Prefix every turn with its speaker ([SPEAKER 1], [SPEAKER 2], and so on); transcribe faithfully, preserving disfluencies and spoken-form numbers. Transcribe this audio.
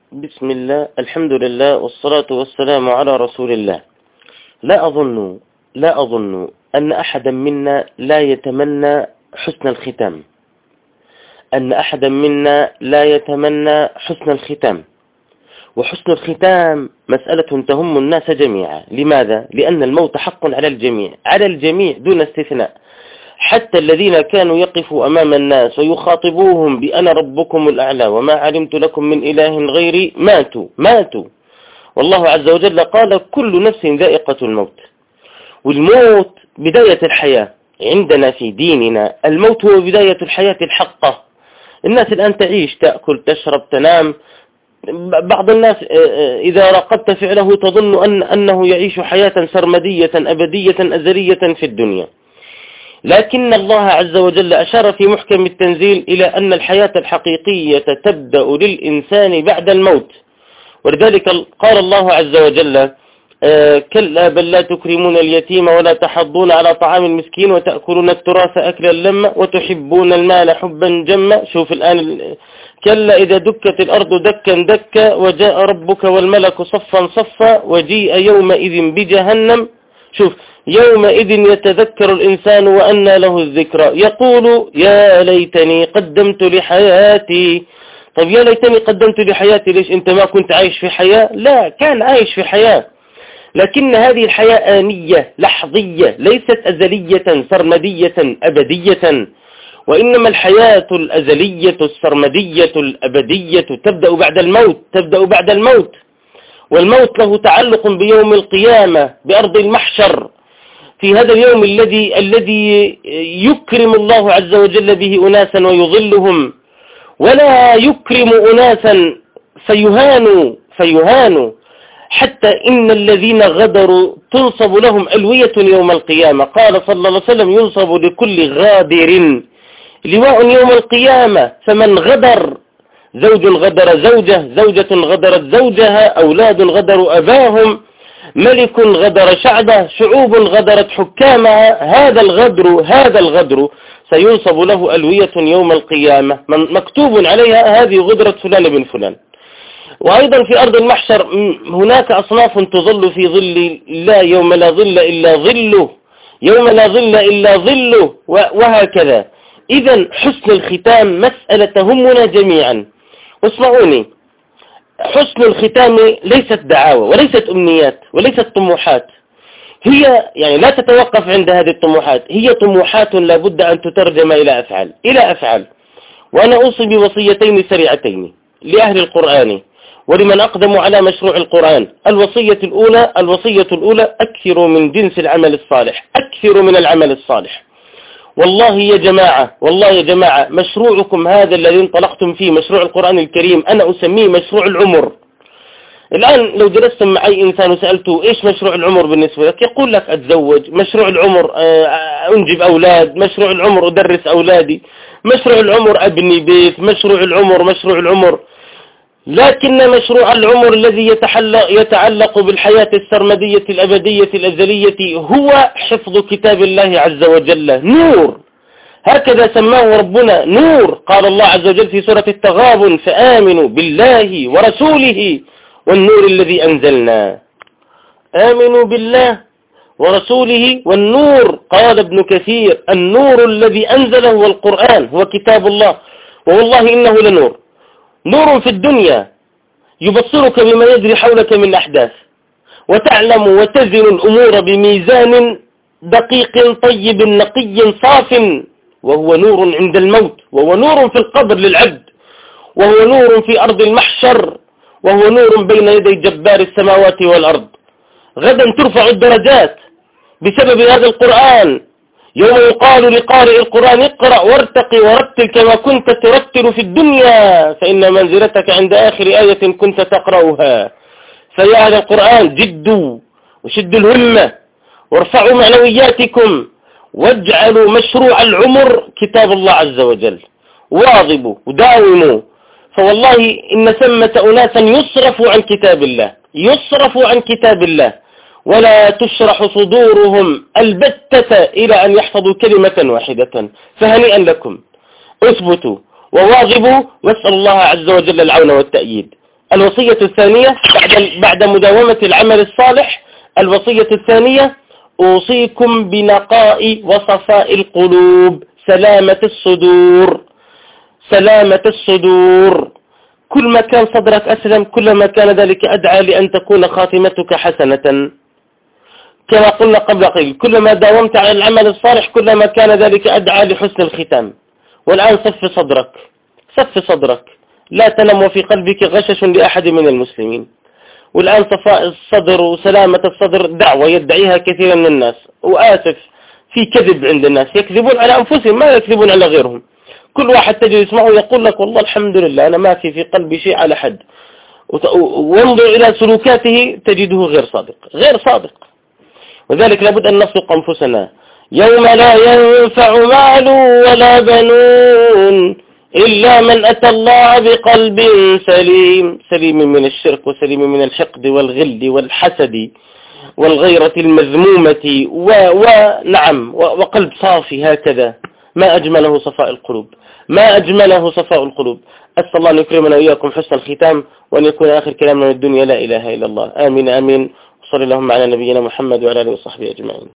[SPEAKER 1] بسم الله، الحمد لله، والصلاة والسلام على رسول الله. لا أظن لا أظن أن أحدا منا لا يتمنى حسن الختام، أن أحدا منا لا يتمنى حسن الختام، وحسن الختام مسألة تهم الناس جميعا. لماذا؟ لأن الموت حق على الجميع، على الجميع دون استثناء، حتى الذين كانوا يقفوا أمام الناس ويخاطبوهم بأنا ربكم الأعلى وما علمت لكم من إله غيري ماتوا ماتوا والله عز وجل قال كل نفس ذائقة الموت، والموت بداية الحياة عندنا في ديننا. الموت هو بداية الحياة الحقة. الناس الآن تعيش، تأكل، تشرب، تنام. بعض الناس إذا راقبت فعله تظن أن أنه يعيش حياة سرمدية أبدية أزلية في الدنيا، لكن الله عز وجل أشار في محكم التنزيل إلى أن الحياة الحقيقية تبدأ للإنسان بعد الموت. ولذلك قال الله عز وجل آه كلا بل لا تكرمون اليتيم ولا تحضون على طعام المسكين وتأكلون التراث أكلا لما وتحبون المال حبا جما. شوف الآن، كلا إذا دكت الأرض دكا دكا وجاء ربك والملك صفا صفا وجيء يومئذ بجهنم. شوف، يومئذ يتذكر الإنسان وأنى له الذكرى يقول يا ليتني قدمت لحياتي. طب يا ليتني قدمت لحياتي ليش؟ أنت ما كنت عايش في حياة؟ لا، كان عايش في حياة، لكن هذه الحياة آنية لحظية، ليست أزلية سرمدية أبدية، وإنما الحياة الأزلية السرمدية الأبدية تبدأ بعد الموت، تبدأ بعد الموت. والموت له تعلق بيوم القيامة، بأرض المحشر، في هذا اليوم الذي الذي يكرم الله عز وجل به أناسا ويظلهم، ولا يكرم أناسا فيهانوا فيهانوا حتى إن الذين غدروا تنصب لهم ألوية يوم القيامة. قال صلى الله عليه وسلم ينصب لكل غادر لواء يوم القيامة، فمن غدر، زوج غدر زوجه، زوجة غدرت زوجها، أولاد غدروا أباهم، ملك غدر شعبه، شعوب غدرت حكامها، هذا الغدر هذا الغدر سينصب له ألوية يوم القيامة مكتوب عليها هذه غدرة فلان بن فلان. وأيضا في أرض المحشر هناك أصناف تظل في ظل الله يوم لا ظل إلا ظله، يوم لا ظل إلا ظله، وهكذا. إذن حسن الختام مسألة تهمنا جميعا. واسمعوني، حسن الختام ليست دعاوى وليست أمنيات وليست طموحات، هي يعني لا تتوقف عند هذه الطموحات، هي طموحات لا بد أن تترجم إلى أفعال إلى أفعال. وأنا أوصي بوصيتين سريعتين لأهل القرآن ولمن أقدم على مشروع القرآن. الوصية الأولى الوصية الأولى أكثروا من جنس العمل الصالح، أكثروا من العمل الصالح. والله يا جماعة، والله يا جماعة، مشروعكم هذا الذي انطلقتم فيه، مشروع القرآن الكريم، أنا أسميه مشروع العمر. الآن لو جلست مع أي إنسان وسألته إيش مشروع العمر بالنسبة لك، يقول لك أتزوج، مشروع العمر أنجب أولاد، مشروع العمر أدرس أولادي، مشروع العمر أبني بيت، مشروع العمر مشروع العمر. لكن مشروع العمر الذي يتعلق, يتعلق بالحياة السرمدية الأبدية الأزلية هو حفظ كتاب الله عز وجل. نور، هكذا سماه ربنا، نور. قال الله عز وجل في سورة التغابن فآمنوا بالله ورسوله والنور الذي أنزلنا. آمنوا بالله ورسوله والنور. قال ابن كثير النور الذي أنزله هو القرآن، هو كتاب الله، ووالله إنه لنور، نور في الدنيا يبصرك بما يجري حولك من أحداث، وتعلم وتزن الأمور بميزان دقيق طيب نقي صاف، وهو نور عند الموت، وهو نور في القبر للعبد، وهو نور في أرض المحشر، وهو نور بين يدي جبار السماوات والأرض. غدا ترفع الدرجات بسبب هذا القرآن. يوم يقال لقارئ القرآن اقرأ وارتقي ورتل كما كنت ترتل في الدنيا فإن منزلتك عند آخر آية كنت تقرأها. فيا هذا القرآن جدوا وشدوا الهمة وارفعوا معنوياتكم واجعلوا مشروع العمر كتاب الله عز وجل، واظبوا وداوموا. فوالله إن ثمة أناسا يصرفوا عن كتاب الله، يصرفوا عن كتاب الله، ولا تشرح صدورهم البتة إلى أن يحفظوا كلمة واحدة. فهنيئا لكم، اثبتوا وواظبوا، واسأل الله عز وجل العون والتأييد. الوصية الثانية بعد بعد مداومة العمل الصالح، الوصية الثانية: أوصيكم بنقاء وصفاء القلوب، سلامة الصدور، سلامة الصدور. كل ما كان صدرك أسلم كلما كان ذلك أدعى لأن تكون خاتمتك حسنة، كما قلنا قبل قليل. كلما داومت على العمل الصالح كلما كان ذلك أدعى لحسن الختام. والآن صف صدرك، صف صدرك، لا تنم وفي قلبك غشش لأحد من المسلمين. والآن صفاء الصدر وسلامة الصدر دعوة يدعيها كثيرا من الناس، وآسف في كذب عند الناس، يكذبون على أنفسهم ما يكذبون على غيرهم. كل واحد تجي يسمعه يقول لك والله الحمد لله أنا ما في في قلبي شيء على حد، وانظر إلى سلوكاته تجده غير صادق، غير صادق. وذلك لابد أن نصدق أنفسنا: يوم لا ينفع مال ولا بنون إلا من أتى الله بقلب سليم، سليم من الشرك وسليم من الحقد والغل والحسد والغيرة المذمومة ونعم وقلب صافي. هكذا ما أجمله صفاء القلوب، ما أجمله صفاء القلوب. أسأل الله أن يكرمنا وإياكم حسن الختام، وأن يكون آخر كلامنا من الدنيا لا إله إلا الله. آمين آمين. وصلى اللهم على نبينا محمد وعلى آله وصحبه أجمعين.